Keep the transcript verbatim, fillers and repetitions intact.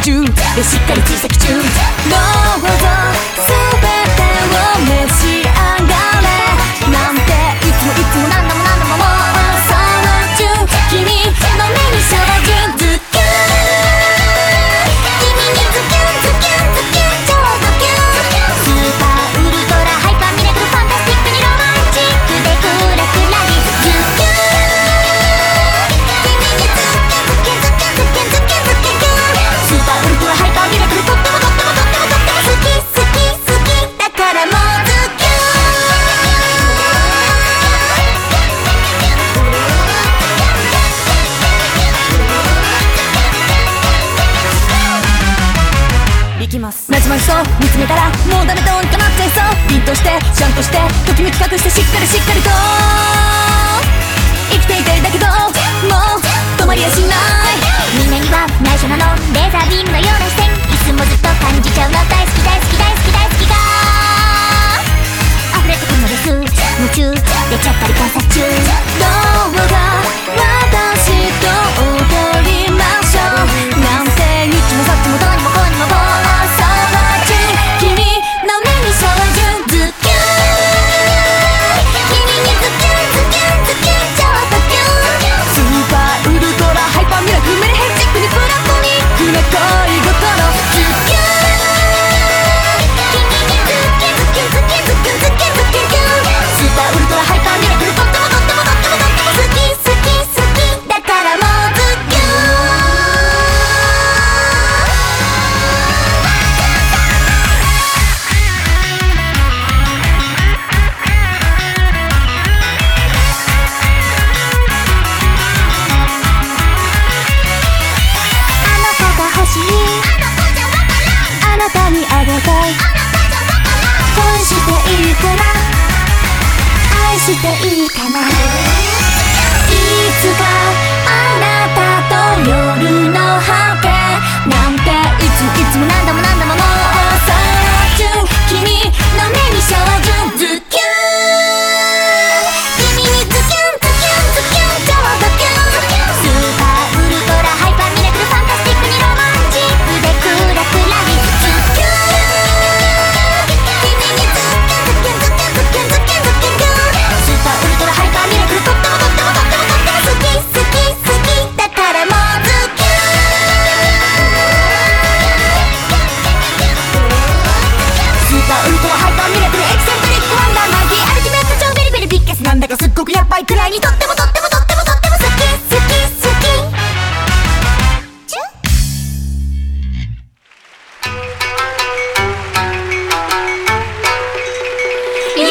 中でしっかり追跡中。どうぞ全てを召し上がれなんていつもいつも何度も何度ももうその中君の目に照準ズキュン君にズキュンズキュンズキュン超ドキュンスーパーウルトラハイパーミラクルファンタスティックにロマンチックでクラクラにズキュン君にズキュンズキュンズキュンズキュンズキュンズキュンスーパーウルトラハイパーミラクルとってもとってもとってもとっても好き好き好きだからもうズキュンいきます。なじまりそう見つめたらもうダメどうにかなっちゃいそう。凛としてシャンとしてときめき隠してしっかりしっかりと生きていたいだけどもう止まりやしない。 みんなには内緒なのレーザービームのような視線いつもずっと感じちゃうの大好き大好き大好き大好きが溢れてくのです。夢中出ちゃったり観察中。 どうか私と踊りましょうなんて言っちもさっちもどうにもこうにも暴走中。君の目に照準ズキュン君にズキュンズキュンズキュン超ドキュンスーパーウルトラハイパーミラクルメリヘッジックにプラトニックな恋心ズキュン君にズキュンズキュンズキュンズキュンズキュンズキュンズキュンスーパーウルトラハイパーミラクルとってもとってもとってもとっても好き好き好きだからもうズキュンあの子が欲しいあなたにあげたい恋していいかな愛していいかな。いつかあなたと夜の果てなんていつもいつも何度も何度ももうその中君の目に照準ズキュン君にズキュンズキュンズキュン超ドキュンスーパーウルトラハイパーミラクルファンタスティックにロマンチックでクラクラにズキュン君にズキュンズキュンズキュンズキュンズキュンズキュンスーパーウルトラハイパーミラクルとってもとってもとってもとっても好き好き好きだからもうズキュンスーパーウルトラハイパーミラクルエキセントリックワンダーマイティアルティメット超ベリベリビッケスなんだかすっごくやっばいくらいにとって